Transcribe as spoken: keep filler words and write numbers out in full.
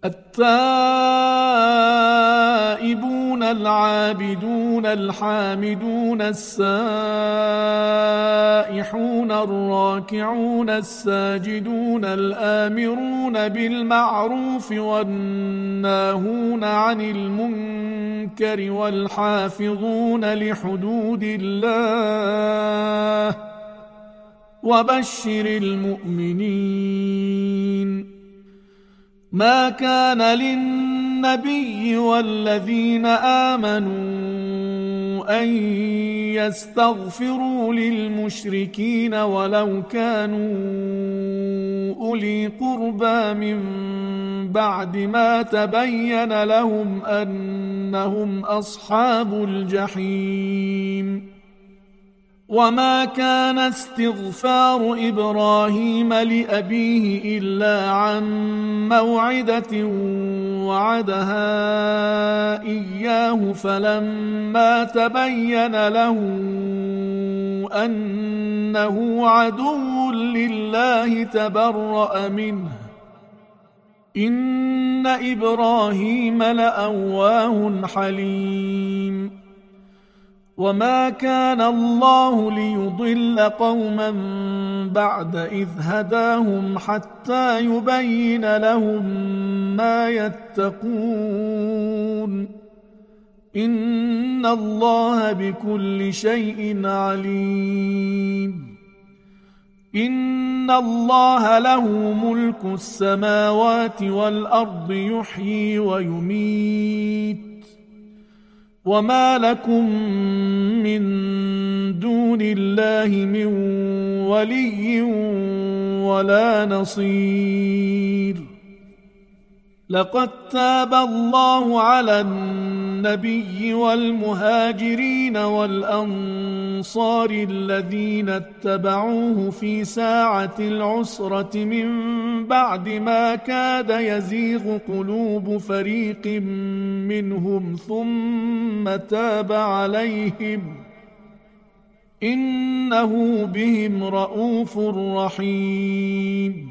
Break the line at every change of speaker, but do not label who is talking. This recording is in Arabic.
التائبون العابدون الحامدون السائحون الراكعون الساجدون الآمرون بالمعروف والناهون عن المنكر والحافظون لحدود الله وبشر المؤمنين. ما كان للنبي والذين آمنوا أن يستغفروا للمشركين ولو كانوا أولي قربى من بعد ما تبين لهم أنهم أصحاب الجحيم. وما كان استغفار إبراهيم لأبيه إلا عن موعدة وعدها إياه فلما تبين له أنه عدو لله تبرأ منه إن إبراهيم لأواه حليم. وما كان الله ليضل قوما بعد إذ هداهم حتى يبين لهم ما يتقون إن الله بكل شيء عليم. إن الله له ملك السماوات والأرض يحيي ويميت وما لكم من دون الله من ولي ولا نصير. لقد تاب الله على النبي والمهاجرين والأنصار الذين اتبعوه في ساعة العسرة من بعد ما كاد يزيغ قلوب فريق منهم ثم تاب عليهم إنه بهم رءوف رحيم.